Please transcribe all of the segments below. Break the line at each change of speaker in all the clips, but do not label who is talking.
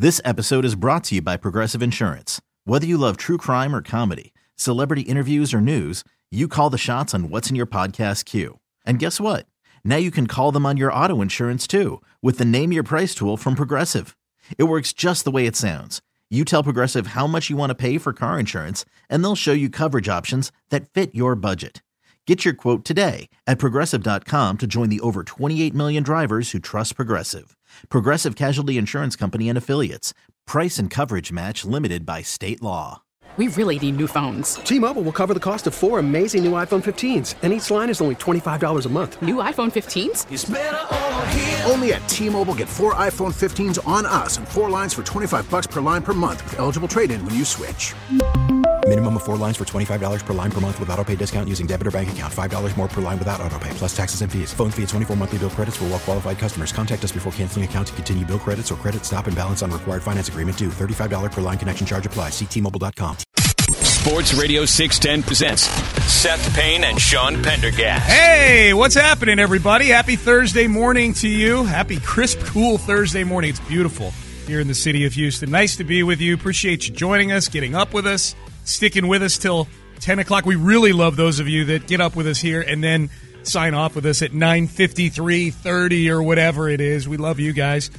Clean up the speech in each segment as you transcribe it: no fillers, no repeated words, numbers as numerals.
This episode is brought to you by Progressive Insurance. Whether you love true crime or comedy, celebrity interviews or news, you call the shots on what's in your podcast queue. And guess what? Now you can call them on your auto insurance too with the Name Your Price tool from Progressive. It works just the way it sounds. You tell Progressive how much you want to pay for car insurance, and they'll show you coverage options that fit your budget. Get your quote today at Progressive.com to join the over 28 million drivers who trust Progressive. Progressive Casualty Insurance Company and Affiliates. Price and coverage match limited by state law.
We really need new phones.
T-Mobile will cover the cost of 4 amazing new iPhone 15s, and each line is only $25 a month.
New iPhone 15s?
It's better over here.
Only at T-Mobile, get 4 iPhone 15s on us and 4 lines for $25 per line per month with eligible trade-in when you switch.
Minimum of 4 lines for $25 per line per month with autopay discount using debit or bank account. $5 more per line without autopay, plus taxes and fees. Phone fee at 24 monthly bill credits for well-qualified customers. Contact us before canceling account to continue bill credits or credit stop and balance on required finance agreement due. $35 per line connection charge applies. See T-Mobile.com.
Sports Radio 610 presents Seth Payne and Sean Pendergast.
Hey, what's happening, everybody? Happy Thursday morning to you. Happy, crisp, cool Thursday morning. It's beautiful here in the city of Houston. Nice to be with you. Appreciate you joining us, getting up with us, sticking with us till 10 o'clock. We really love those of you that get up with us here and then sign off with us at 9:53, 30, or whatever it is. We love you guys.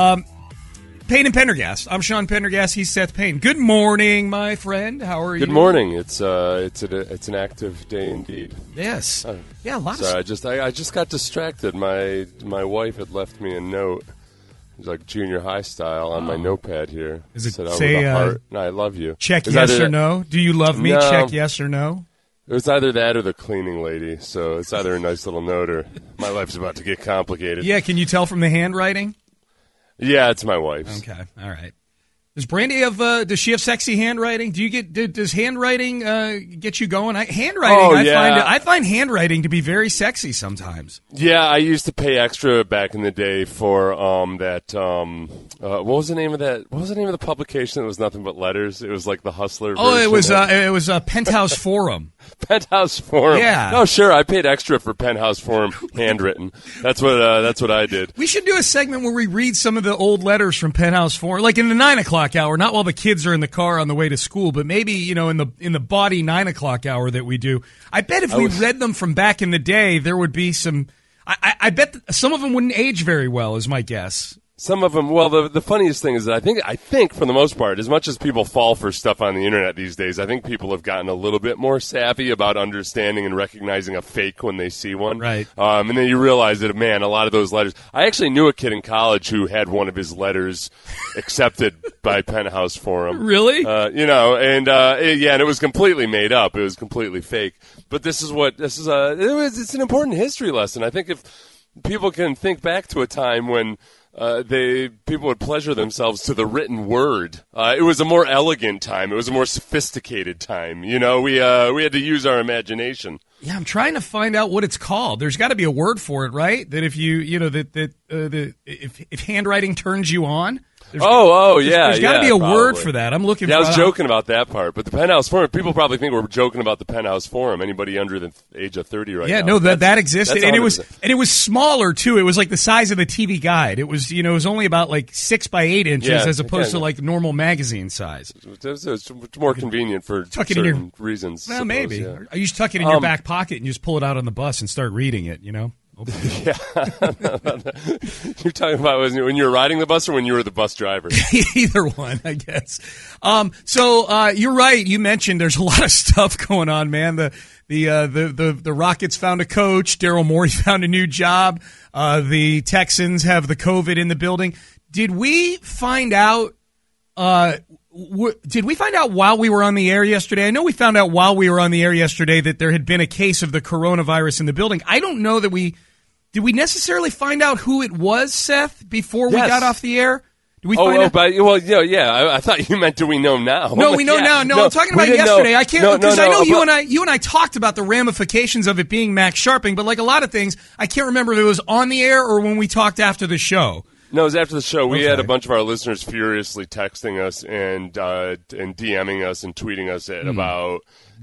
Payne and Pendergast. I'm Sean Pendergast. He's Seth Payne. Good morning, my friend. How are you?
Good morning. It's an active day indeed.
Yes. Yeah, a lot.
Sorry, I just got distracted. My wife had left me a note. It was like junior high style on my notepad here.
Does it
said,
say,
with a heart, I love you.
Check yes or no? Do you love me?
No.
Check yes or no?
It was either that or the cleaning lady. So it's either a nice little note or my life's about to get complicated.
Yeah, can you tell from the handwriting?
Yeah, it's my wife's.
Okay, all right. Does Brandy have? Does she have sexy handwriting? Does handwriting get you going? I find handwriting to be very sexy sometimes.
Yeah, I used to pay extra back in the day for that. What was the name of that? What was the name of the publication that was nothing but letters? It was like the Hustler.
Oh, it
version.
was a Penthouse Forum.
Penthouse Forum.
Yeah.
Oh, sure. I paid extra for Penthouse Forum handwritten. That's what I did.
We should do a segment where we read some of the old letters from Penthouse Forum, like in the 9 o'clock hour, not while the kids are in the car on the way to school, but maybe, in the body 9 o'clock hour that we do. I bet if we read them from back in the day, there would be some. I bet some of them wouldn't age very well, is my guess.
Some of them, well, the funniest thing is that I think for the most part, as much as people fall for stuff on the internet these days, I think people have gotten a little bit more savvy about understanding and recognizing a fake when they see one.
Right.
And then you realize that, man, a lot of those letters. I actually knew a kid in college who had one of his letters accepted by Penthouse Forum.
Really?
And it was completely made up. It was completely fake. But it's an important history lesson. I think if people can think back to a time when people would pleasure themselves to the written word. It was a more elegant time. It was a more sophisticated time. We had to use our imagination.
Yeah, I'm trying to find out what it's called. There's got to be a word for it, right? That if if handwriting turns you on. There's got to be a word for that. I'm looking.
Yeah, I was joking about that part, but the Penthouse Forum. People probably think we're joking about the Penthouse Forum. Anybody under the age of 30 right now?
Yeah, no, that existed, and it was smaller too. It was like the size of the TV Guide. It was only about like 6 by 8 inches as opposed to like normal magazine. Size.
It's more convenient for certain reasons.
Well, maybe.
Yeah.
I used to tuck it in your back pocket and just pull it out on the bus and start reading it.
Yeah. You're talking about when you were riding the bus or when you were the bus driver?
Either one, I guess. So you're right. You mentioned there's a lot of stuff going on, man. The Rockets found a coach. Daryl Morey found a new job. The Texans have the COVID in the building. Did we find out? Did we find out while we were on the air yesterday? I know we found out while we were on the air yesterday that there had been a case of the coronavirus in the building. I don't know that did we necessarily find out who it was, Seth, before we got off the air? Did we find out?
I thought you meant do we know now?
No, we know now. No, I'm talking about yesterday. I can't because I know you and I talked about the ramifications of it being Max Sharping, but like a lot of things, I can't remember if it was on the air or when we talked after the show.
No, it was after the show. We
Okay.
had a bunch of our listeners furiously texting us and DMing us and tweeting us at about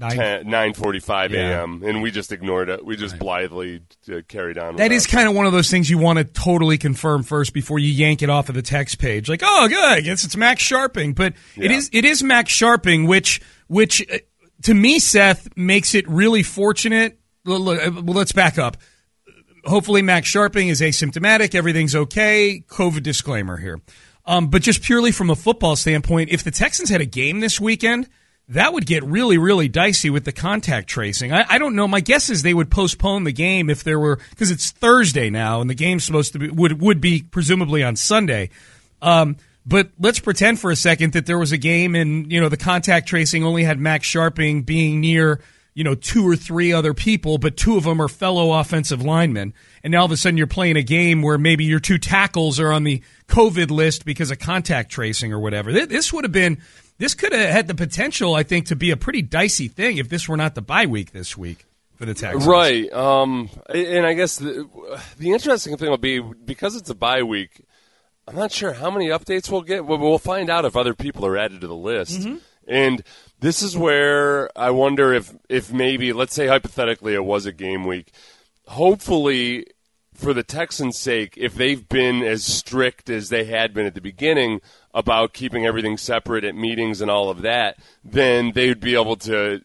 9:45 a.m. And we just ignored it. We just blithely carried on.
That is kind of one of those things you want to totally confirm first before you yank it off of the text page. Like, oh, good, I guess it's Max Sharping. But it is Max Sharping, which to me, Seth, makes it really fortunate. Let's back up. Hopefully Max Sharping is asymptomatic. Everything's okay. COVID disclaimer here. But just purely from a football standpoint, if the Texans had a game this weekend, that would get really, really dicey with the contact tracing. I don't know. My guess is they would postpone the game if there were, because it's Thursday now, and the game's supposed to be would be presumably on Sunday. But let's pretend for a second that there was a game and the contact tracing only had Max Sharping being near 2 or 3 other people, but 2 of them are fellow offensive linemen. And now all of a sudden you're playing a game where maybe your 2 tackles are on the COVID list because of contact tracing or whatever. This could have had the potential, I think, to be a pretty dicey thing if this were not the bye week this week for the Texans.
Right. And I guess the interesting thing will be, because it's a bye week, I'm not sure how many updates we'll get. We'll find out if other people are added to the list. Mm-hmm. And this is where I wonder if maybe, let's say hypothetically it was a game week, hopefully for the Texans' sake, if they've been as strict as they had been at the beginning about keeping everything separate at meetings and all of that, then they'd be able to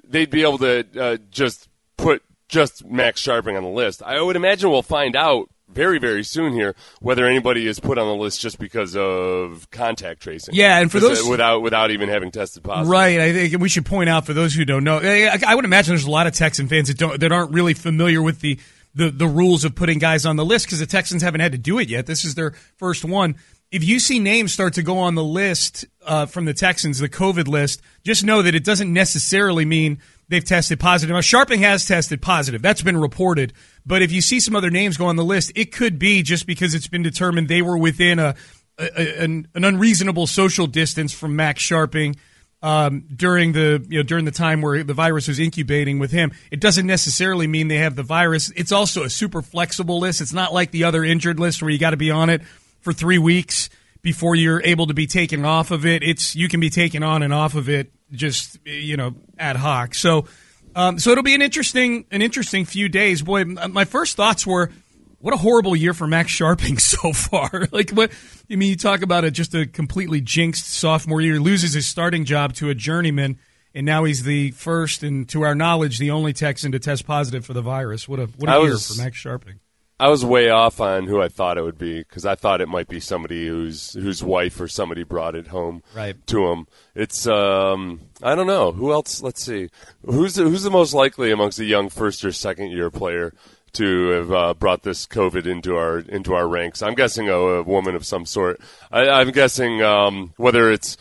just put just Max Sharping on the list. I would imagine we'll find out very, very soon here whether anybody is put on the list just because of contact tracing.
Yeah, and for those
without even having tested positive.
Right. I think we should point out for those who don't know. I would imagine there's a lot of Texan fans that aren't really familiar with the rules of putting guys on the list because the Texans haven't had to do it yet. This is their first one. If you see names start to go on the list from the Texans, the COVID list, just know that it doesn't necessarily mean they've tested positive. Now, Sharping has tested positive. That's been reported. But if you see some other names go on the list, it could be just because it's been determined they were within an unreasonable social distance from Max Sharping during the time where the virus was incubating with him. It doesn't necessarily mean they have the virus. It's also a super flexible list. It's not like the other injured list where you got to be on it for 3 weeks before you're able to be taken off of it. You can be taken on and off of it just ad hoc. So it'll be an interesting few days. Boy, my first thoughts were, what a horrible year for Max Sharping so far. You talk about just a completely jinxed sophomore year. He loses his starting job to a journeyman, and now he's the first and, to our knowledge, the only Texan to test positive for the virus. What a year for Max Sharping.
I was way off on who I thought it would be because I thought it might be somebody whose wife or somebody brought it home to him. It's I don't know who else. Let's see who's the most likely amongst a young first or second year player to have brought this COVID into our ranks. I'm guessing a woman of some sort. I'm guessing whether it's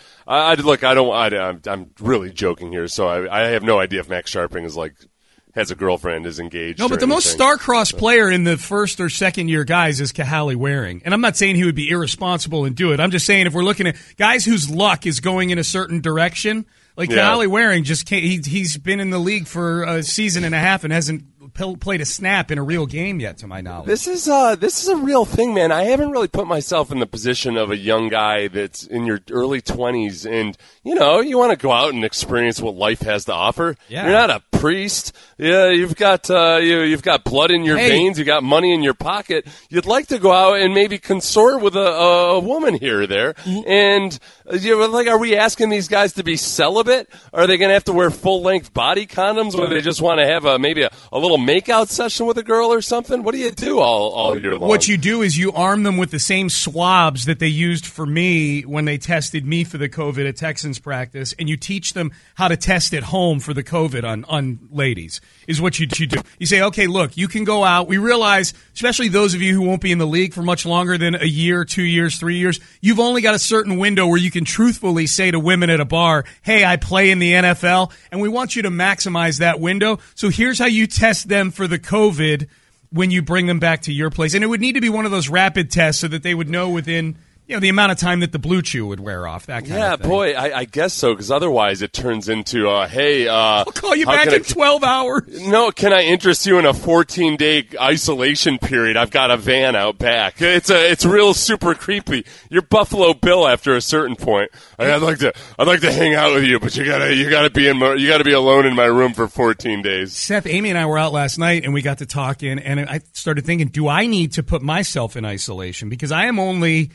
I'm really joking here, so I have no idea if Max Sharping is has a girlfriend, is engaged.
No, but the most star-crossed player in the first or second-year guys is Kahale Waring. And I'm not saying he would be irresponsible and do it. I'm just saying if we're looking at guys whose luck is going in a certain direction, Kahale Waring just can't. He's been in the league for a season and a half and hasn't played a snap in a real game yet, to my knowledge.
This is a real thing, man. I haven't really put myself in the position of a young guy that's in your early 20s, and you want to go out and experience what life has to offer. Yeah. You're not a priest. Yeah, you've got you've got blood in your veins. You got money in your pocket. You'd like to go out and maybe consort with a woman here or there. And are we asking these guys to be celibate? Are they going to have to wear full-length body condoms, or they just want to have maybe a little make-out session with a girl or something? What do you do all year long?
What you do is you arm them with the same swabs that they used for me when they tested me for the COVID at Texans practice, and you teach them how to test at home for the COVID on ladies, is what you do. You say, okay, look, you can go out. We realize, especially those of you who won't be in the league for much longer than a year, 2 years, 3 years, you've only got a certain window where you can truthfully say to women at a bar, hey, I play in the NFL, and we want you to maximize that window. So here's how you test them for the COVID when you bring them back to your place. And it would need to be one of those rapid tests so that they would know within the amount of time that the Blue Chew would wear off, that kind of thing.
Boy, I guess so, because otherwise it turns into, hey,
I'll call you back in 12 hours.
No, can I interest you in a 14-day isolation period? I've got a van out back. It's real super creepy. You're Buffalo Bill after a certain point. I'd like to hang out with you, but you gotta be alone in my room for 14 days.
Seth, Amy, and I were out last night, and we got to talking, and I started thinking, do I need to put myself in isolation? Because I am only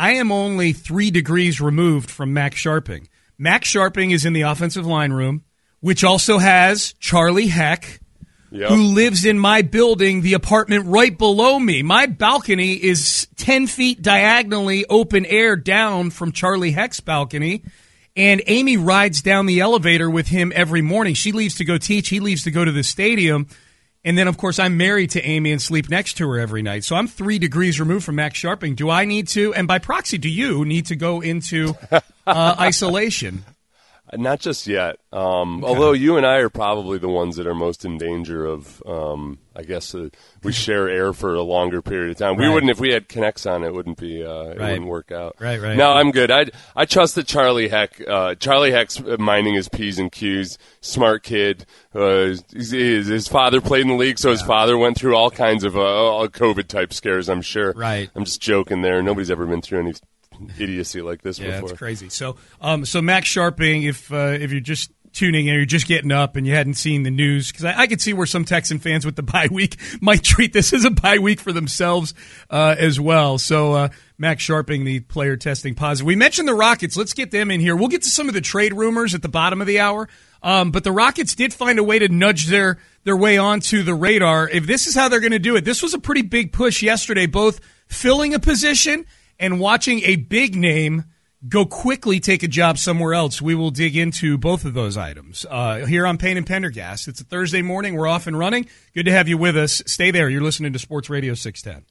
3 degrees removed from Max Sharping. Max Sharping is in the offensive line room, which also has Charlie Heck, who lives in my building, the apartment right below me. My balcony is 10 feet diagonally open air down from Charlie Heck's balcony, and Amy rides down the elevator with him every morning. She leaves to go teach. He leaves to go to the stadium. And then, of course, I'm married to Amy and sleep next to her every night. So I'm 3 degrees removed from Max Sharping. Do I need to, and by proxy, do you need to go into isolation?
Not just yet. Although you and I are probably the ones that are most in danger of, I guess, we share air for a longer period of time. We wouldn't, if we had Connects on, it wouldn't be, it wouldn't work out.
Right.
No, I'm good. I trust that Charlie Heck's minding his P's and Q's, smart kid. His father played in the league, so his father went through all kinds of COVID-type scares, I'm sure.
Right.
I'm just joking there. Nobody's ever been through any idiocy like this before.
Yeah, it's crazy. So Max Sharping, if you're just tuning in, or you're just getting up and you hadn't seen the news, because I could see where some Texan fans with the bye week might treat this as a bye week for themselves as well. So Max Sharping, the player testing positive. We mentioned the Rockets. Let's get them in here. We'll get to some of the trade rumors at the bottom of the hour. But the Rockets did find a way to nudge their way onto the radar. If this is how they're going to do it, this was a pretty big push yesterday, both filling a position and watching a big name go quickly take a job somewhere else. We will dig into both of those items here on Payne and Pendergast. It's a Thursday morning. We're off and running. Good to have you with us. Stay there. You're listening to Sports Radio 610.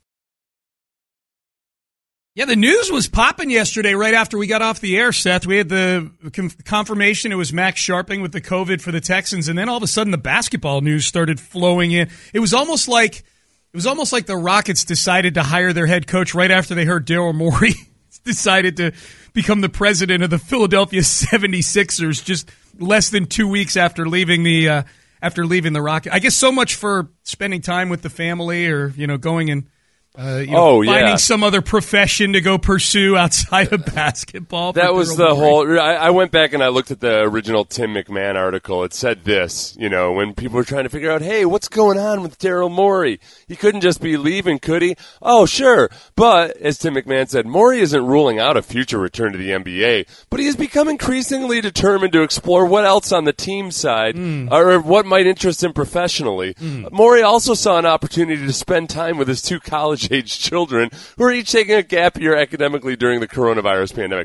Yeah, the news was popping yesterday right after we got off the air, Seth. We had the confirmation it was Max Sharping with the COVID for the Texans, and then all of a sudden the basketball news started flowing in. It was almost like the Rockets decided to hire their head coach right after they heard Daryl Morey decided to become the president of the Philadelphia 76ers just less than 2 weeks after leaving the Rockets. I guess so much for spending time with the family, or going and finding some other profession to go pursue outside of basketball.
That was the whole. I went back and I looked at the original Tim McMahon article. It said this, when people were trying to figure out, hey, what's going on with Daryl Morey? He couldn't just be leaving, could he? Oh, sure. But, as Tim McMahon said, Morey isn't ruling out a future return to the NBA, but he has become increasingly determined to explore what else on the team side, or what might interest him professionally. Morey also saw an opportunity to spend time with his 2 college-age children who are each taking a gap year academically during the coronavirus pandemic.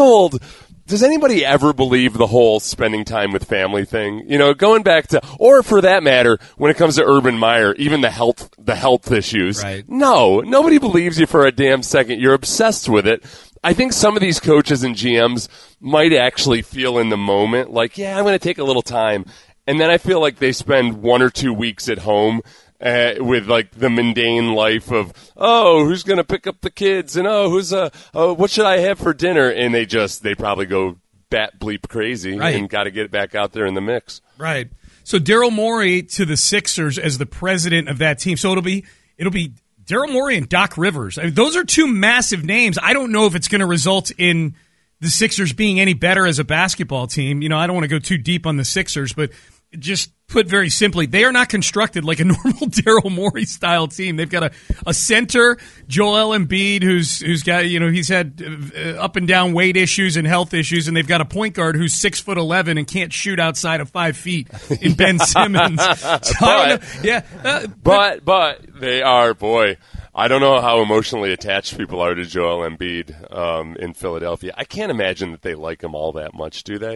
Does anybody ever believe the whole spending time with family thing? Going back to, or for that matter, when it comes to Urban Meyer, even the health issues.
Right.
No, nobody believes you for a damn second. You're obsessed with it. I think some of these coaches and GMs might actually feel in the moment like, yeah, I'm going to take a little time. And then I feel like they spend 1 or 2 weeks at home with like the mundane life of, who's going to pick up the kids, and what should I have for dinner? And they probably go bat bleep crazy, and got to get back out there in the mix.
Right. So Daryl Morey to the Sixers as the president of that team. So it'll be Daryl Morey and Doc Rivers. I mean, those are 2 massive names. I don't know if it's going to result in the Sixers being any better as a basketball team. I don't want to go too deep on the Sixers, but just put very simply, they are not constructed like a normal Daryl Morey style team. They've got a center, Joel Embiid, who's got, he's had up and down weight issues and health issues, and they've got a point guard who's 6'11" and can't shoot outside of 5 feet in Ben Simmons.
But they are, boy. I don't know how emotionally attached people are to Joel Embiid in Philadelphia. I can't imagine that they like him all that much, do they?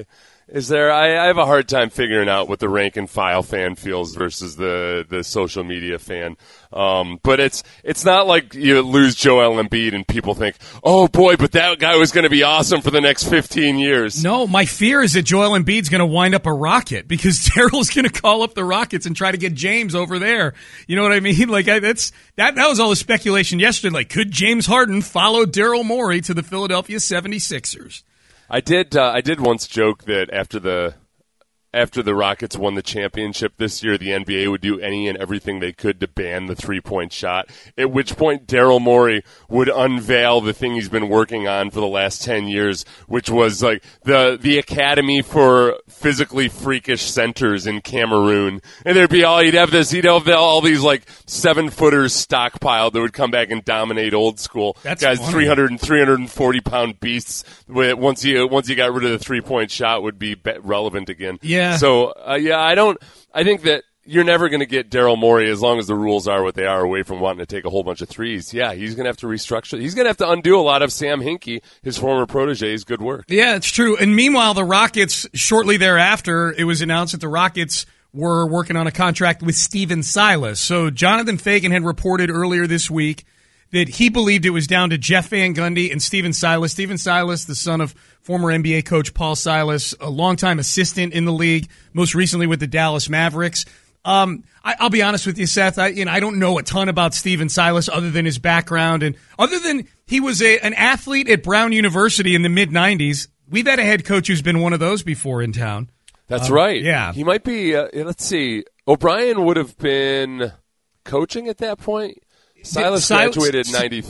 Is there? I have a hard time figuring out what the rank and file fan feels versus the social media fan. But it's not like you lose Joel Embiid and people think, oh boy, but that guy was going to be awesome for the next 15 years.
No, my fear is that Joel Embiid's going to wind up a Rocket because Daryl's going to call up the Rockets and try to get James over there. You know what I mean? Like that was all the speculation yesterday. Like, could James Harden follow Daryl Morey to the Philadelphia 76ers?
I did once joke that after the Rockets won the championship this year, the NBA would do any and everything they could to ban the three-point shot, at which point Daryl Morey would unveil the thing he's been working on for the last 10 years, which was like the Academy for Physically Freakish Centers in Cameroon. And he'd have all these like 7-footers stockpiled that would come back and dominate old school.
That's
guys,
funny.
300 and 340-pound beasts. Once you got rid of the three-point shot, would be relevant again.
Yeah.
So, I think that you're never going to get Daryl Morey, as long as the rules are what they are, away from wanting to take a whole bunch of threes. Yeah, he's going to have to restructure. He's going to have to undo a lot of Sam Hinkie, his former protege's good work.
Yeah, it's true. And meanwhile, the Rockets, shortly thereafter, it was announced that the Rockets were working on a contract with Stephen Silas. So Jonathan Fagan had reported earlier this week that he believed it was down to Jeff Van Gundy and Stephen Silas. Stephen Silas, the son of former NBA coach Paul Silas, a longtime assistant in the league, most recently with the Dallas Mavericks. I'll be honest with you, Seth. I don't know a ton about Stephen Silas other than his background and other than he was an athlete at Brown University in the mid-'90s. We've had a head coach who's been one of those before in town.
That's right.
Yeah.
He might be, let's see, O'Brien would have been coaching at that point. Silas graduated in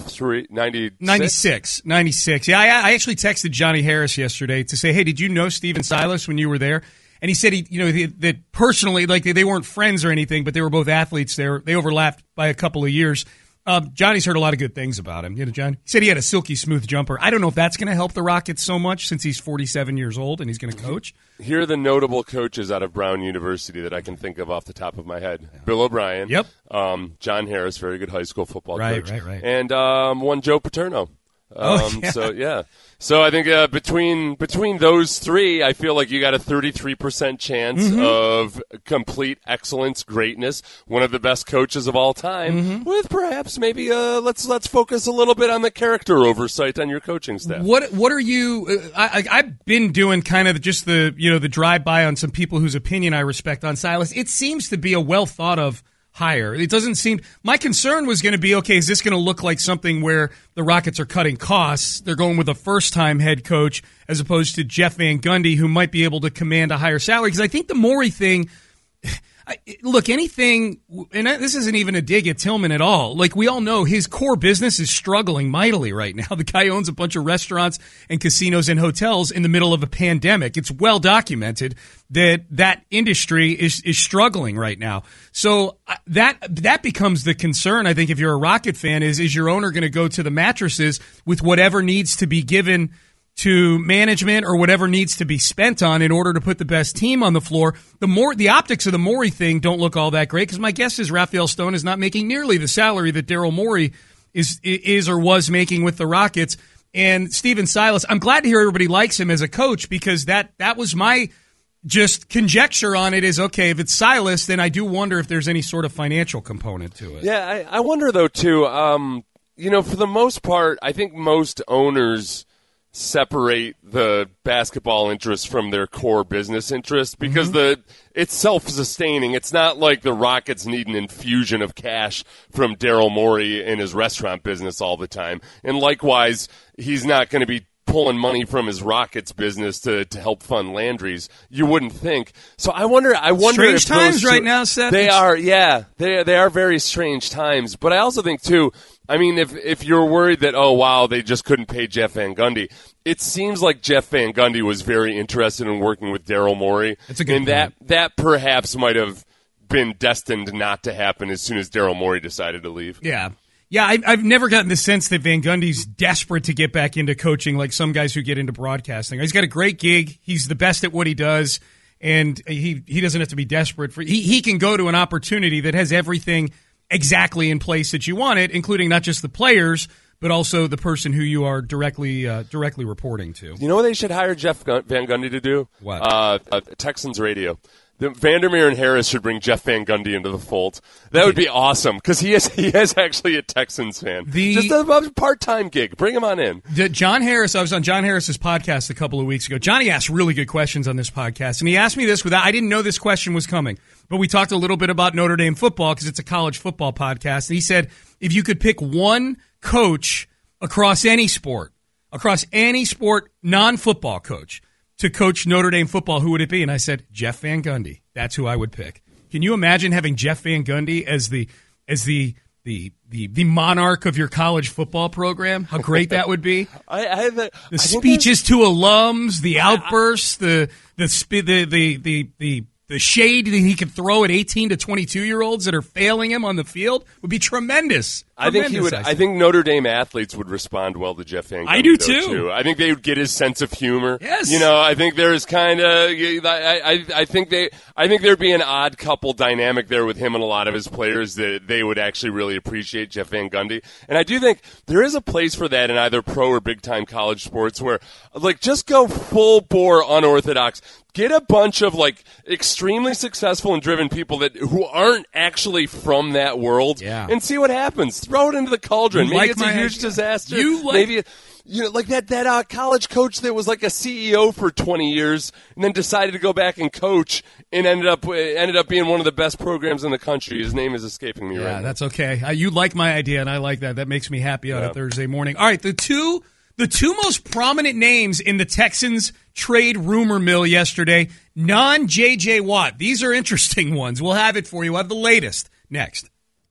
96.
96. Yeah, I actually texted Johnny Harris yesterday to say, hey, did you know Stephen Silas when you were there? And he said that personally, like they weren't friends or anything, but they were both athletes there. They overlapped by a couple of years. Johnny's heard a lot of good things about him. You know, John? He said he had a silky smooth jumper. I don't know if that's going to help the Rockets so much since he's 47 years old and he's going to coach.
Here are the notable coaches out of Brown University that I can think of off the top of my head. Yeah. Bill O'Brien.
Yep.
John Harris, very good high school football coach.
Right.
And one Joe Paterno.
Yeah.
So I think between those three, I feel like you got a 33% chance of complete excellence, greatness, one of the best coaches of all time, with perhaps maybe let's focus a little bit on the character oversight on your coaching staff.
What are you? I've been doing kind of just the drive by on some people whose opinion I respect on Silas. It seems to be a well thought of hire. It doesn't seem. My concern was going to be, okay, is this going to look like something where the Rockets are cutting costs? They're going with a first-time head coach as opposed to Jeff Van Gundy, who might be able to command a higher salary. Because I think the Morey thing. Look, anything, and this isn't even a dig at Tillman at all. Like, we all know his core business is struggling mightily right now. The guy owns a bunch of restaurants and casinos and hotels in the middle of a pandemic. It's well documented that industry is struggling right now. So that becomes the concern, I think, if you're a Rocket fan, is your owner going to go to the mattresses with whatever needs to be given to management or whatever needs to be spent on in order to put the best team on the floor. The optics of the Morey thing don't look all that great because my guess is Raphael Stone is not making nearly the salary that Daryl Morey is or was making with the Rockets. And Stephen Silas, I'm glad to hear everybody likes him as a coach because that was my just conjecture on it is, okay, if it's Silas, then I do wonder if there's any sort of financial component to it.
Yeah, I wonder, though, too, for the most part, I think most owners separate the basketball interest from their core business interest because it's self-sustaining. It's not like the Rockets need an infusion of cash from Daryl Morey in his restaurant business all the time. And likewise, he's not going to be pulling money from his Rockets business to help fund Landry's. You wouldn't think. So I wonder
strange
if
times right now, Seth.
They are, yeah. They are very strange times. But I also think, too, I mean, if you're worried that, oh, wow, they just couldn't pay Jeff Van Gundy, it seems like Jeff Van Gundy was very interested in working with Daryl Morey.
That's a good
point.
And
that perhaps might have been destined not to happen as soon as Daryl Morey decided to leave.
Yeah. Yeah, I've never gotten the sense that Van Gundy's desperate to get back into coaching like some guys who get into broadcasting. He's got a great gig. He's the best at what he does, and he doesn't have to be desperate for. He can go to an opportunity that has everything exactly in place that you want it, including not just the players, but also the person who you are directly reporting to.
You know what they should hire Jeff Van Gundy to do?
What?
Texans radio. Vandermeer and Harris should bring Jeff Van Gundy into the fold. That would be awesome because he is actually a Texans fan. Just a part-time gig. Bring him on in.
John Harris, I was on John Harris's podcast a couple of weeks ago. Johnny asked really good questions on this podcast, and he asked me this I didn't know this question was coming, but we talked a little bit about Notre Dame football because it's a college football podcast. And he said, if you could pick one coach across any sport, non-football coach, to coach Notre Dame football, who would it be? And I said, Jeff Van Gundy. That's who I would pick. Can you imagine having Jeff Van Gundy as the monarch of your college football program? How great that would be! The speeches to alums, the outbursts, the shade that he could throw at 18 to 22-year-olds that are failing him on the field would be tremendous.
I think he would. I think Notre Dame athletes would respond well to Jeff Van Gundy.
I do too.
I think they would get his sense of humor.
Yes.
I think there's kind of. I think there'd be an odd couple dynamic there with him and a lot of his players that they would actually really appreciate Jeff Van Gundy. And I do think there is a place for that in either pro or big time college sports where, just go full bore unorthodox. Get a bunch of extremely successful and driven people who aren't actually from that world, and see what happens. Throw it into the cauldron. Maybe it's a huge disaster. Maybe that college coach that was like a CEO for 20 years and then decided to go back and coach and ended up being one of the best programs in the country. His name is escaping me right now.
Yeah, that's okay. You like my idea, and I like that. That makes me happy on a Thursday morning. All right, the two most prominent names in the Texans trade rumor mill yesterday, non-J.J. Watt. These are interesting ones. We'll have it for you. We'll have the latest next.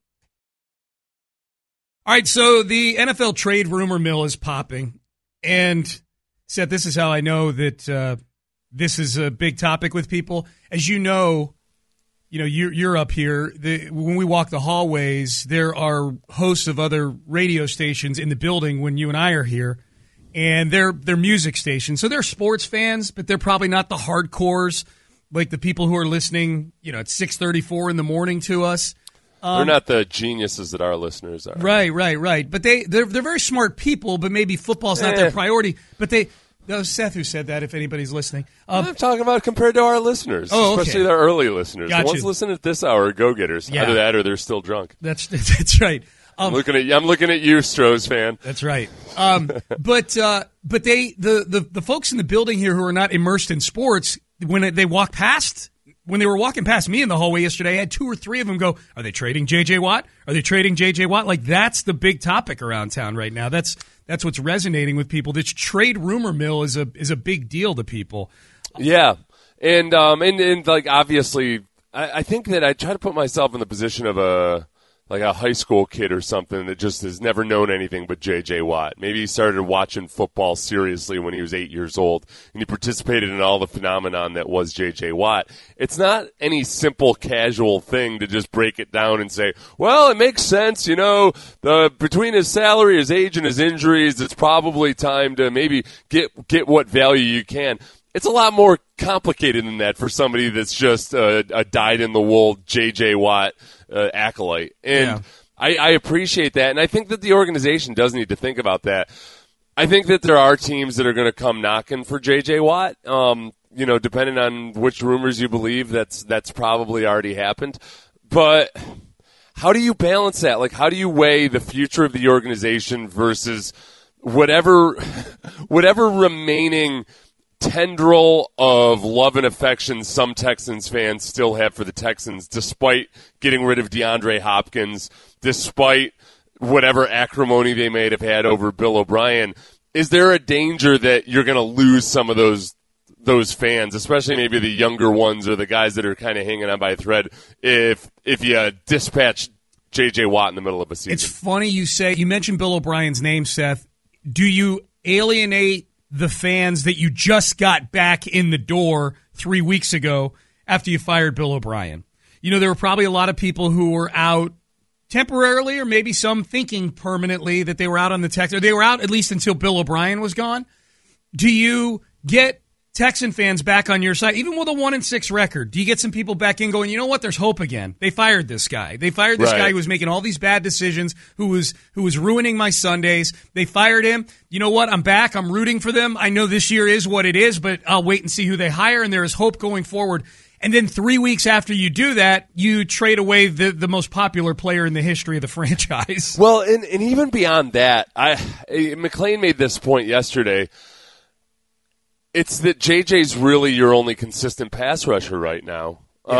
All right, so the NFL trade rumor mill is popping. And, Seth, this is how I know that this is a big topic with people. As you know, you're up here. When we walk the hallways, there are hosts of other radio stations in the building when you and I are here. And they're music stations. So they're sports fans, but they're probably not the hardcores, like the people who are listening, at 6:34 in the morning to us.
They're not the geniuses that our listeners are.
Right. But they're very smart people, but maybe football's not their priority. But that was Seth who said that, if anybody's listening.
I'm talking about compared to our listeners, especially their early listeners.
Gotcha.
The ones listening at this hour are go-getters.
Yeah.
Either that or they're still drunk.
That's right.
I'm looking at you, Stroh's fan.
That's right. But the folks in the building here who are not immersed in sports, when they were walking past me in the hallway yesterday, I had 2 or 3 of them go, "Are they trading J.J. Watt? Are they trading J.J. Watt?" That's the big topic around town right now. That's what's resonating with people. This trade rumor mill is a big deal to people.
Yeah, and obviously, I think that I try to put myself in the position of a high school kid or something that just has never known anything but J.J. Watt. Maybe he started watching football seriously when he was 8 years old, and he participated in all the phenomenon that was J.J. Watt. It's not any simple, casual thing to just break it down and say, well, it makes sense, between his salary, his age, and his injuries, it's probably time to maybe get what value you can. It's a lot more complicated than that for somebody that's just a dyed-in-the-wool J.J. Watt acolyte. And I appreciate that, and I think that the organization does need to think about that. I think that there are teams that are going to come knocking for J.J. Watt. Depending on which rumors you believe, that's probably already happened. But how do you balance that? How do you weigh the future of the organization versus whatever remaining tendril of love and affection some Texans fans still have for the Texans, despite getting rid of DeAndre Hopkins, despite whatever acrimony they may have had over Bill O'Brien? Is there a danger that you're going to lose some of those fans, especially maybe the younger ones or the guys that are kind of hanging on by a thread, if you dispatch J.J. Watt in the middle of a season?
It's funny you mentioned Bill O'Brien's name, Seth. Do you alienate the fans that you just got back in the door 3 weeks ago after you fired Bill O'Brien? There were probably a lot of people who were out temporarily, or maybe some thinking permanently that they were out on the Texans, or they were out at least until Bill O'Brien was gone. Do you get Texan fans back on your side, even with a 1-6 record? Do you get some people back in going, you know what, there's hope again? They fired this guy. They fired this guy who was making all these bad decisions, who was ruining my Sundays. They fired him. You know what? I'm back. I'm rooting for them. I know this year is what it is, but I'll wait and see who they hire, and there is hope going forward. And then 3 weeks after you do that, you trade away the most popular player in the history of the franchise.
Well, and even beyond that, McClain made this point yesterday. It's that JJ's really your only consistent pass rusher right now.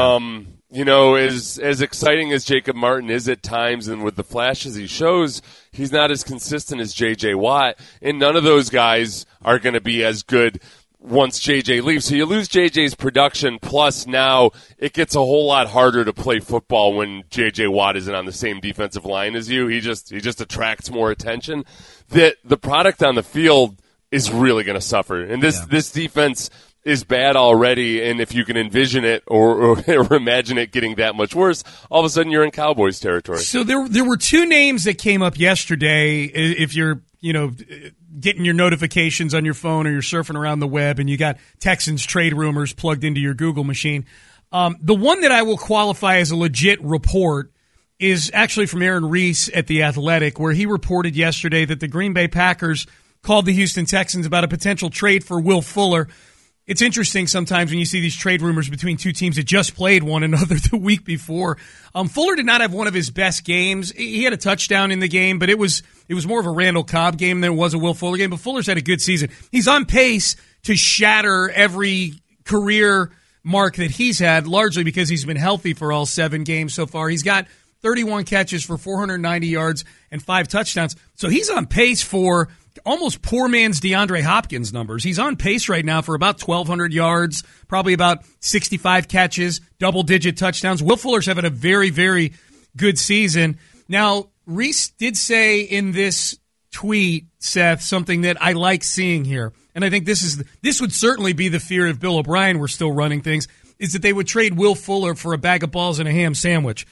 Yeah. As exciting as Jacob Martin is at times and with the flashes he shows, he's not as consistent as J.J. Watt, and none of those guys are going to be as good once J.J. leaves. So you lose J.J.'s production, plus now it gets a whole lot harder to play football when J.J. Watt isn't on the same defensive line as you. He just attracts more attention. That the product on the field is really going to suffer. And this defense is bad already, and if you can envision it or imagine it getting that much worse, all of a sudden you're in Cowboys territory.
So there were two names that came up yesterday. If you're getting your notifications on your phone or you're surfing around the web and you got Texans trade rumors plugged into your Google machine, the one that I will qualify as a legit report is actually from Aaron Reese at The Athletic, where he reported yesterday that the Green Bay Packers called the Houston Texans about a potential trade for Will Fuller. It's interesting sometimes when you see these trade rumors between two teams that just played one another the week before. Fuller did not have one of his best games. He had a touchdown in the game, but it was more of a Randall Cobb game than it was a Will Fuller game. But Fuller's had a good season. He's on pace to shatter every career mark that he's had, largely because he's been healthy for all 7 games so far. He's got 31 catches for 490 yards and 5 touchdowns. So he's on pace for almost poor man's DeAndre Hopkins numbers. He's on pace right now for about 1,200 yards, probably about 65 catches, double-digit touchdowns. Will Fuller's having a very, very good season. Now, Reese did say in this tweet, Seth, something that I like seeing here, and I think this would certainly be the fear if Bill O'Brien were still running things, is that they would trade Will Fuller for a bag of balls and a ham sandwich.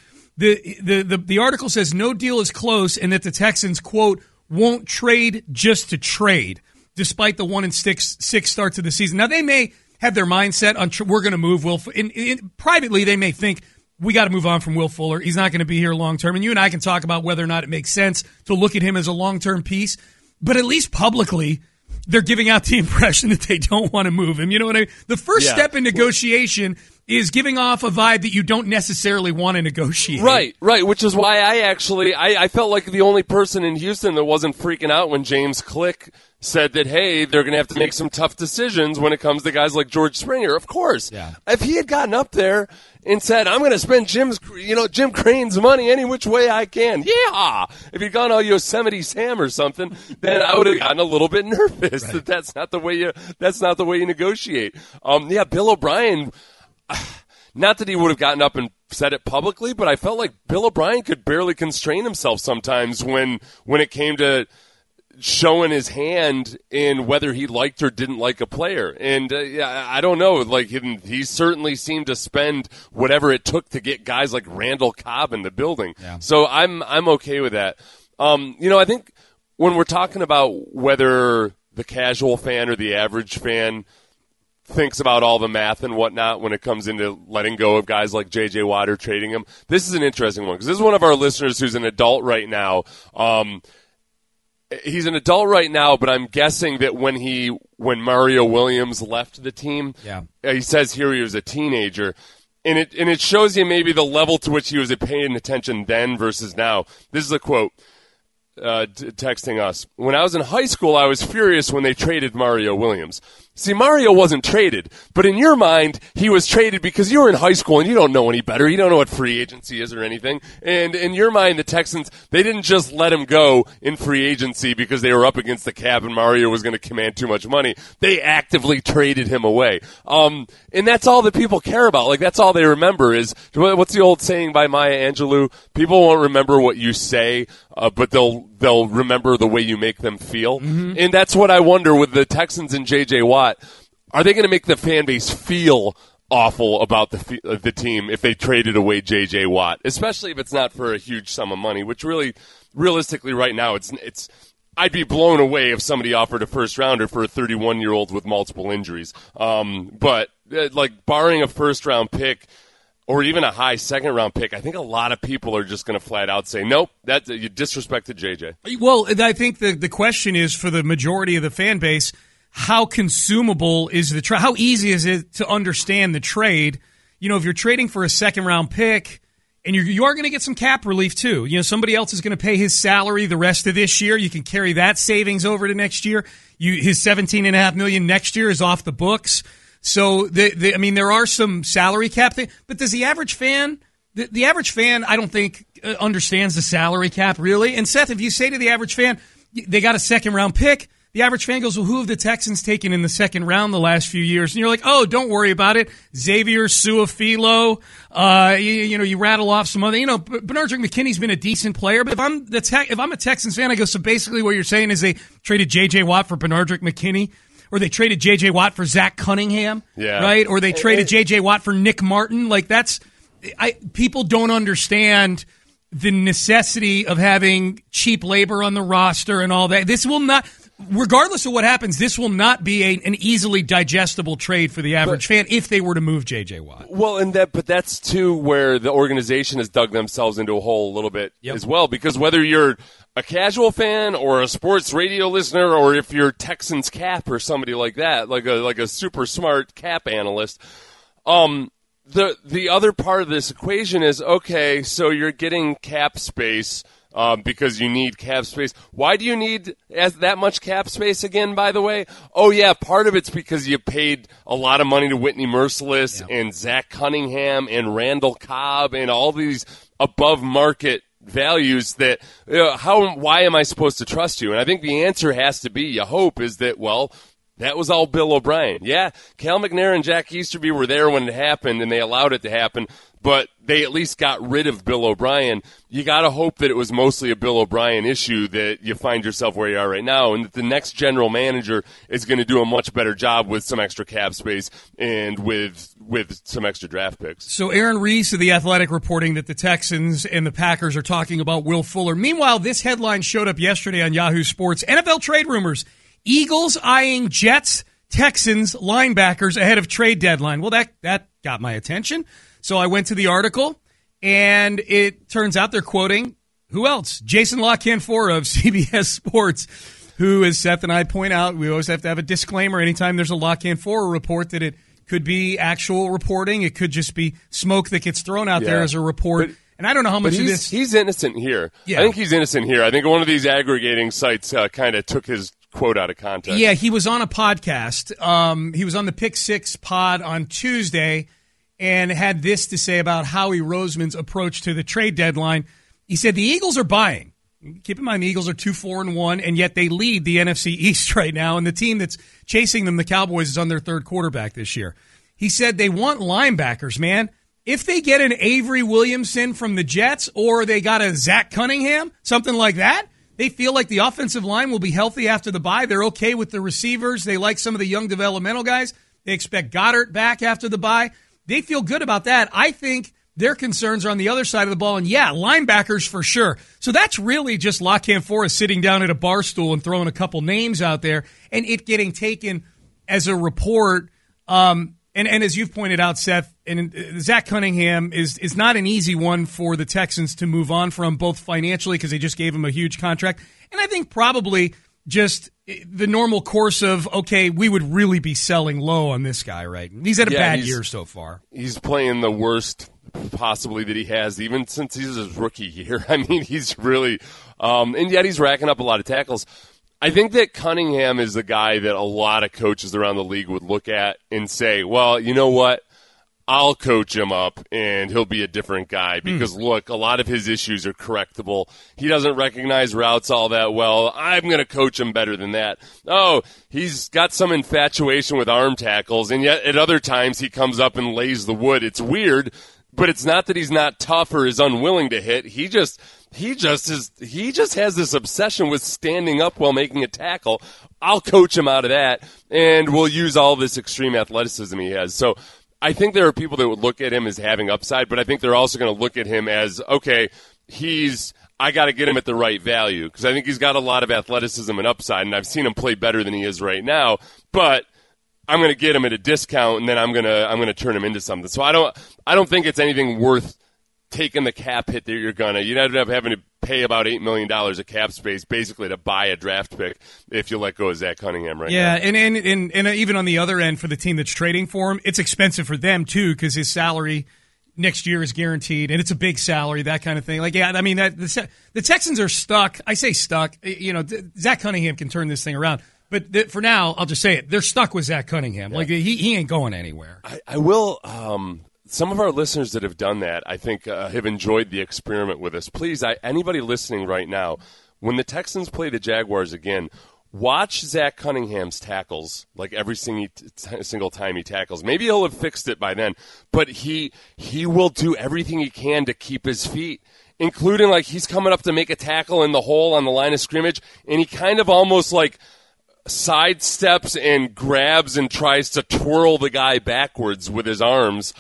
The article says no deal is close and that the Texans, quote, won't trade just to trade, despite the 1-6 start to the season. Now, they may have their mindset on we're going to move Will Fuller. Privately, they may think we got to move on from Will Fuller. He's not going to be here long term. And you and I can talk about whether or not it makes sense to look at him as a long-term piece. But at least publicly, they're giving out the impression that they don't want to move him. You know what I mean? The first step in negotiation is giving off a vibe that you don't necessarily want to negotiate.
Right, which is why I felt like the only person in Houston that wasn't freaking out when James Click said that, hey, they're going to have to make some tough decisions when it comes to guys like George Springer. Of course. Yeah. If he had gotten up there and said, I'm going to spend Jim Crane's money any which way I can. Yeah. If he'd gone all Yosemite Sam or something, then I would have gotten a little bit nervous that that's not the way you negotiate. Bill O'Brien, not that he would have gotten up and said it publicly, but I felt like Bill O'Brien could barely constrain himself sometimes when it came to showing his hand in whether he liked or didn't like a player. And I don't know, like he certainly seemed to spend whatever it took to get guys like Randall Cobb in the building. Yeah. So I'm okay with that. I think when we're talking about whether the casual fan or the average fan thinks about all the math and whatnot when it comes into letting go of guys like J.J. Watt or trading him, this is an interesting one because this is one of our listeners who's an adult right now. He's an adult right now, but I'm guessing that when Mario Williams left the team, he says here he was a teenager, and it shows you maybe the level to which he was paying attention then versus now. This is a quote. Texting us. When I was in high school, I was furious when they traded Mario Williams. See, Mario wasn't traded, but in your mind, he was traded because you were in high school and you don't know any better. You don't know what free agency is or anything. And in your mind, the Texans, they didn't just let him go in free agency because they were up against the cap and Mario was going to command too much money. They actively traded him away. And that's all that people care about. Like, that's all they remember is, what's the old saying by Maya Angelou? People won't remember what you say, but they'll remember the way you make them feel. Mm-hmm. And that's what I wonder with the Texans and J.J. Watt. Are they going to make the fan base feel awful about the team if they traded away J.J. Watt, especially if it's not for a huge sum of money, which really, realistically right now, it's I'd be blown away if somebody offered a first-rounder for a 31-year-old with multiple injuries. But barring a first-round pick or even a high second-round pick, I think a lot of people are just going to flat out say, nope, you disrespected JJ.
Well, I think the question is, for the majority of the fan base, how consumable is the trade? How easy is it to understand the trade? If you're trading for a second-round pick, and you are going to get some cap relief too. Somebody else is going to pay his salary the rest of this year. You can carry that savings over to next year. His $17.5 million next year is off the books. So there are some salary cap things, but does the average fan? The average fan, I don't think understands the salary cap really. And Seth, if you say to the average fan, they got a second-round pick, the average fan goes, well, who have the Texans taken in the second round the last few years? And you're like, oh, don't worry about it. Xavier Su'a-Filo. You rattle off some other. Benardrick McKinney's been a decent player, but if I'm a Texans fan, I go, so basically what you're saying is they traded J.J. Watt for Benardrick McKinney, or they traded J.J. Watt for Zach Cunningham, right? Or they traded J.J. Watt for Nick Martin. People don't understand the necessity of having cheap labor on the roster and all that. This will not. Regardless of what happens, this will not be an easily digestible trade for the average fan if they were to move J.J. Watt.
Well, but that's too where the organization has dug themselves into a hole a little bit as well, because whether you're a casual fan or a sports radio listener, or if you're Texans cap or somebody like that, like a super smart cap analyst, the other part of this equation is, okay, so you're getting cap space because you need cap space. Why do you need that much cap space again, by the way? Oh, yeah, part of it's because you paid a lot of money to Whitney Merciless and Zach Cunningham and Randall Cobb and all these above-market values that why am I supposed to trust you? And I think the answer has to be, you hope, is that, well, that was all Bill O'Brien. Yeah, Cal McNair and Jack Easterby were there when it happened, and they allowed it to happen, but they at least got rid of Bill O'Brien. You got to hope that it was mostly a Bill O'Brien issue that you find yourself where you are right now, and that the next general manager is going to do a much better job with some extra cap space and with some extra draft picks.
So Aaron Reese of The Athletic reporting that the Texans and the Packers are talking about Will Fuller. Meanwhile, this headline showed up yesterday on Yahoo Sports. NFL trade rumors. Eagles eyeing Jets, Texans, linebackers ahead of trade deadline. Well, that got my attention. So I went to the article, and it turns out they're quoting, who else? Jason La Canfora of CBS Sports, who, as Seth and I point out, we always have to have a disclaimer anytime there's a La Canfora report that it could be actual reporting. It could just be smoke that gets thrown out there as a report. And I don't know how much of this.
He's innocent here. Yeah. I think he's innocent here. I think one of these aggregating sites kind of took his quote out of context.
Yeah, he was on a podcast. He was on the Pick Six pod on Tuesday and had this to say about Howie Roseman's approach to the trade deadline. He said the Eagles are buying. Keep in mind the Eagles are 2-4-1, and yet they lead the NFC East right now, and the team that's chasing them, the Cowboys, is on their third quarterback this year. He said they want linebackers, man. If they get an Avery Williamson from the Jets, or they got a Zach Cunningham, something like that, they feel like the offensive line will be healthy after the bye. They're okay with the receivers. They like some of the young developmental guys. They expect Goddard back after the bye. They feel good about that. I think their concerns are on the other side of the ball, and linebackers for sure. So that's really just La Canfora sitting down at a bar stool and throwing a couple names out there, and it getting taken as a report. And as you've pointed out, Seth, and Zach Cunningham is not an easy one for the Texans to move on from, both financially because they just gave him a huge contract, and I think probably just the normal course of, okay, we would really be selling low on this guy, right? He's had a bad year so far.
He's playing the worst possibly that he has, even since he's his rookie year. I mean, he's really and yet he's racking up a lot of tackles. I think that Cunningham is the guy that a lot of coaches around the league would look at and say, well, you know what? I'll coach him up, and he'll be a different guy because, look, a lot of his issues are correctable. He doesn't recognize routes all that well. I'm going to coach him better than that. Oh, he's got some infatuation with arm tackles, and yet at other times he comes up and lays the wood. It's weird, but it's not that he's not tough or is unwilling to hit. He just has this obsession with standing up while making a tackle. I'll coach him out of that, and we'll use all this extreme athleticism he has. So I think there are people that would look at him as having upside, but I think they're also going to look at him as, okay, he's I got to get him at the right value because I think he's got a lot of athleticism and upside, and I've seen him play better than he is right now. But I'm going to get him at a discount, and then I'm going to turn him into something. So I don't think it's anything worth taking the cap hit that you're going to. You'd end up having to pay about $8 million of cap space basically to buy a draft pick if you let go of Zach Cunningham right now.
Yeah, and even on the other end for the team that's trading for him, it's expensive for them too because his salary next year is guaranteed, and it's a big salary, that kind of thing. Like, yeah, I mean, the Texans are stuck. I say stuck. You know, Zach Cunningham can turn this thing around. But for now, I'll just say it. They're stuck with Zach Cunningham. Yeah. Like, he ain't going anywhere.
I will some of our listeners that have done that, I think, have enjoyed the experiment with us. Please, anybody listening right now, when the Texans play the Jaguars again, watch Zach Cunningham's tackles, like every single time he tackles. Maybe he'll have fixed it by then, but he will do everything he can to keep his feet, including, like, he's coming up to make a tackle in the hole on the line of scrimmage, and he kind of almost, like, sidesteps and grabs and tries to twirl the guy backwards with his arms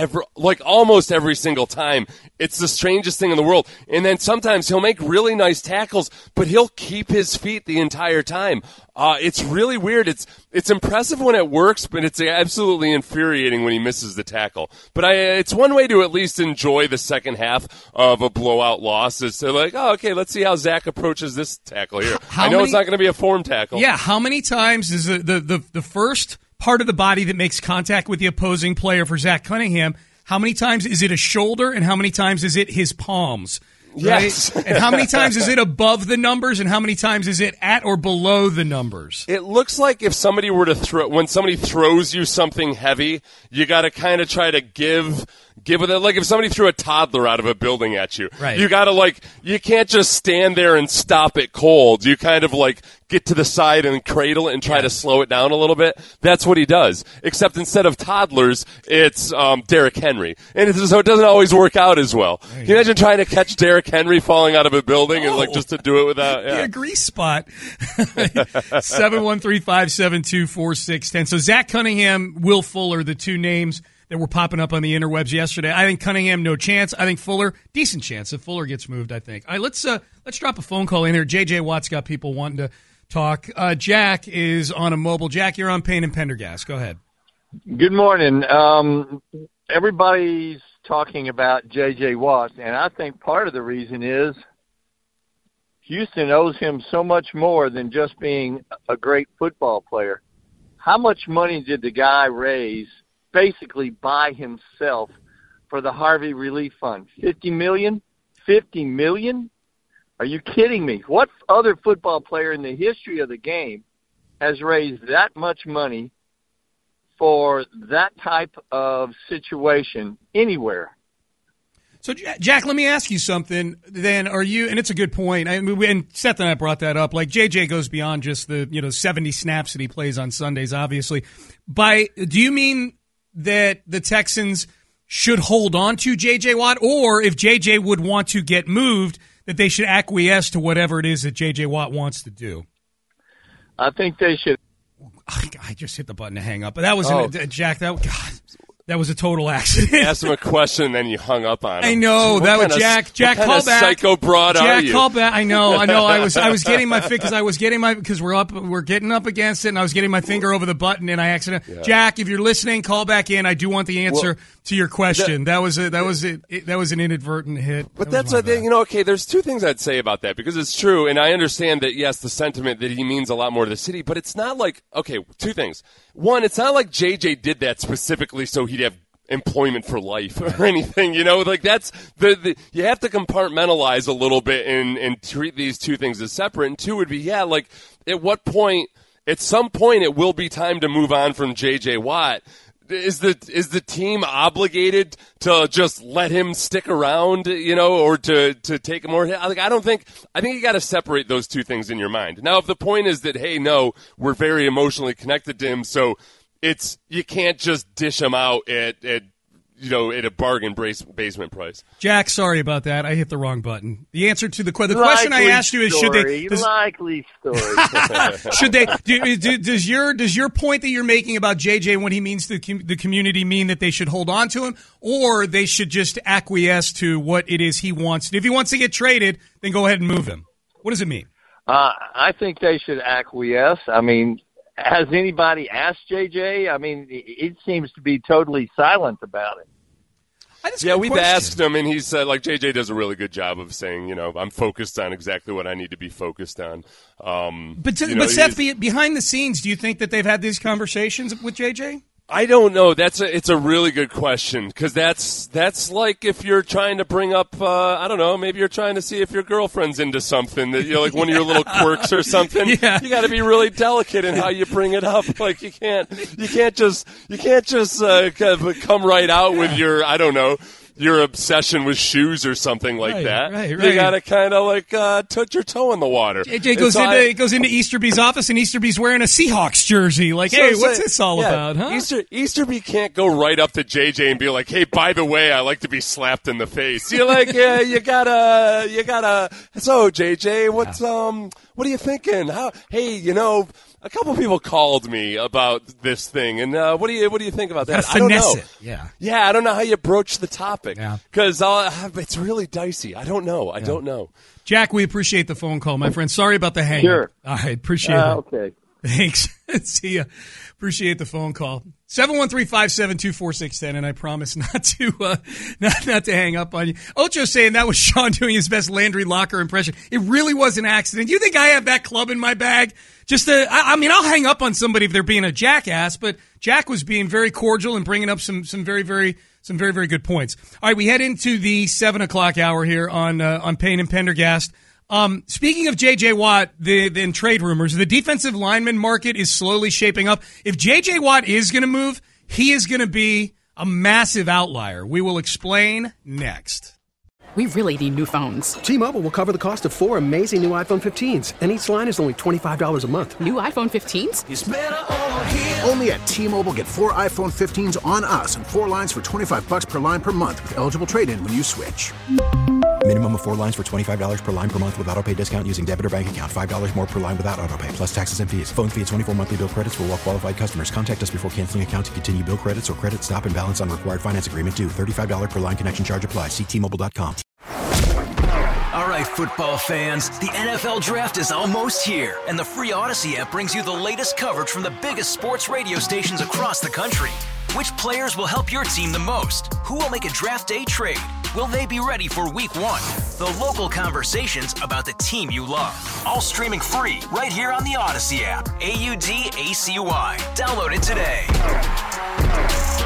almost every single time. It's the strangest thing in the world. And then sometimes he'll make really nice tackles, but he'll keep his feet the entire time. It's really weird. It's impressive when it works, but it's absolutely infuriating when he misses the tackle. But it's one way to at least enjoy the second half of a blowout loss is to like, oh, okay, let's see how Zach approaches this tackle here. It's not going to be a form tackle.
Yeah, how many times is the first part of the body that makes contact with the opposing player for Zach Cunningham, how many times is it a shoulder and how many times is it his palms? Right?
Yes.
And how many times is it above the numbers and how many times is it at or below the numbers?
It looks like if somebody were to when somebody throws you something heavy, you got to kind of try to give it, like if somebody threw a toddler out of a building at you,
right.
You got to you can't just stand there and stop it cold. You kind of get to the side and cradle it and try to slow it down a little bit. That's what he does. Except instead of toddlers, it's Derrick Henry. And so it doesn't always work out as well. Can you imagine trying to catch Derrick Henry falling out of a building and just to do it without
a grease spot. 713-572-4610. So Zach Cunningham, Will Fuller, the two names that were popping up on the interwebs yesterday. I think Cunningham, no chance. I think Fuller, decent chance if Fuller gets moved, I think. All right, let's drop a phone call in here. J.J. Watt's got people wanting to talk. Jack is on a mobile. Jack, you're on Payne and Pendergast. Go ahead.
Good morning. Everybody's talking about J.J. Watt, and I think part of the reason is Houston owes him so much more than just being a great football player. How much money did the guy raise basically by himself for the Harvey Relief Fund? $50 million? $50 million? Are you kidding me? What other football player in the history of the game has raised that much money for that type of situation anywhere?
So, Jack, let me ask you something. Then, are you? And it's a good point. And Seth and I brought that up. Like JJ goes beyond just the 70 snaps that he plays on Sundays. Obviously, do you mean that the Texans should hold on to J.J. Watt, or if J.J. would want to get moved, that they should acquiesce to whatever it is that J.J. Watt wants to do?
I think they should.
I just hit the button to hang up. But that was, Jack, that was a total accident.
Asked him a question and then you hung up on him.
I know. Jack, call back.
Psycho broad
Jack,
are you?
Call back. I know. I was getting my because we're getting up against it, and I was getting my finger over the button, and I accidentally. Yeah. Jack, if you're listening, call back in. I do want the answer to your question. That was an inadvertent hit.
But that's what okay. There's two things I'd say about that because it's true, and I understand that yes, the sentiment that he means a lot more to the city, but it's not like two things. One, it's not like JJ did that specifically so he'd have employment for life or anything, that's you have to compartmentalize a little bit and treat these two things as separate. And two would be, at some point it will be time to move on from JJ Watt. Is the team obligated to just let him stick around, or to take more hit? I think you got to separate those two things in your mind. Now, if the point is that, hey, no, we're very emotionally connected to him, so you can't just dish him out at at a bargain basement price.
Jack, sorry about that. I hit the wrong button. The answer to the question I asked you is should they?
Likely story.
Should they? Does your point that you're making about JJ and what he means to the community mean that they should hold on to him, or they should just acquiesce to what it is he wants? If he wants to get traded, then go ahead and move him. What does it mean?
I think they should acquiesce. I mean, has anybody asked JJ? I mean, it seems to be totally silent about it.
We've asked him, and he said, JJ does a really good job of saying, I'm focused on exactly what I need to be focused on.
But Seth, behind the scenes, do you think that they've had these conversations with JJ?
I don't know. It's a really good question, because that's like if you're trying to bring up I don't know, maybe you're trying to see if your girlfriend's into something that like one of your little quirks or something.
Yeah.
You got to be really delicate in how you bring it up. Like you can't just come right out with your your obsession with shoes or something like that.
Right.
You got to kind of touch your toe in the water.
JJ goes into Easterby's office, and Easterby's wearing a Seahawks jersey. Like, hey, what's this all about, huh?
Easterby can't go right up to JJ and be like, hey, by the way, I like to be slapped in the face. You're like, yeah, you gotta. So, JJ, what are you thinking? A couple people called me about this thing, and what do you think about that?
I don't know.
Yeah, I don't know how you broach the topic because
it's
really dicey. I don't know. I don't know.
Jack, we appreciate the phone call, my friend. Sorry about the hang-up.
Sure.
All right, appreciate it.
Okay.
Thanks. See ya. Appreciate the phone call. 713-572-4610, and I promise not to hang up on you. Ocho saying that was Sean doing his best Landry Locker impression. It really was an accident. You think I have that club in my bag? I'll hang up on somebody if they're being a jackass, but Jack was being very cordial and bringing up some very, very good points. All right, we head into the 7 o'clock hour here on Payne and Pendergast. Speaking of J.J. Watt, the trade rumors, the defensive lineman market is slowly shaping up. If J.J. Watt is going to move, he is going to be a massive outlier. We will explain next.
We really need new phones.
T-Mobile will cover the cost of 4 amazing new iPhone 15s, and each line is only $25 a month.
New iPhone 15s?
It's better over here. Only at T-Mobile, get 4 iPhone 15s on us and 4 lines for $25 per line per month with eligible trade-in when you switch.
Minimum of 4 lines for $25 per line per month with autopay discount using debit or bank account. $5 more per line without autopay, plus taxes and fees. Phone fee at 24 monthly bill credits for well-qualified customers. Contact us before canceling account to continue bill credits or credit stop and balance on required finance agreement due. $35 per line connection charge applies. See T-Mobile.com.
All right, football fans, the NFL Draft is almost here, and the free Odyssey app brings you the latest coverage from the biggest sports radio stations across the country. Which players will help your team the most? Who will make a draft day trade? Will they be ready for Week 1? The local conversations about the team you love. All streaming free right here on the Odyssey app. AUDACY. Download it today.